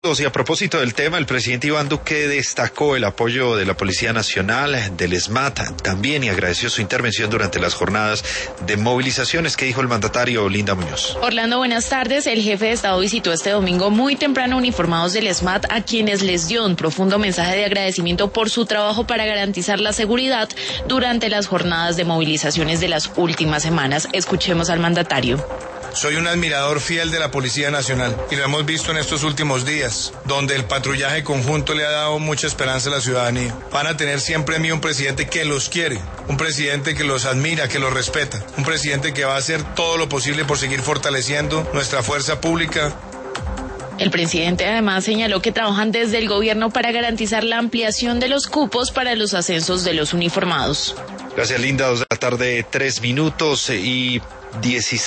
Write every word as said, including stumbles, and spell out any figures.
Y a propósito del tema, el presidente Iván Duque destacó el apoyo de la Policía Nacional, del SMAT también, y agradeció su intervención durante las jornadas de movilizaciones. ¿Qué dijo el mandatario? Linda Muñoz. Orlando, buenas tardes. El jefe de Estado visitó este domingo muy temprano uniformados del SMAT, a quienes les dio un profundo mensaje de agradecimiento por su trabajo para garantizar la seguridad durante las jornadas de movilizaciones de las últimas semanas. Escuchemos al mandatario. Soy un admirador fiel de la Policía Nacional y lo hemos visto en estos últimos días, donde el patrullaje conjunto le ha dado mucha esperanza a la ciudadanía. Van a tener siempre en mí un presidente que los quiere, un presidente que los admira, que los respeta, un presidente que va a hacer todo lo posible por seguir fortaleciendo nuestra fuerza pública. El presidente además señaló que trabajan desde el gobierno para garantizar la ampliación de los cupos para los ascensos de los uniformados. Gracias, Linda. Dos de la tarde, tres minutos y dieciséis.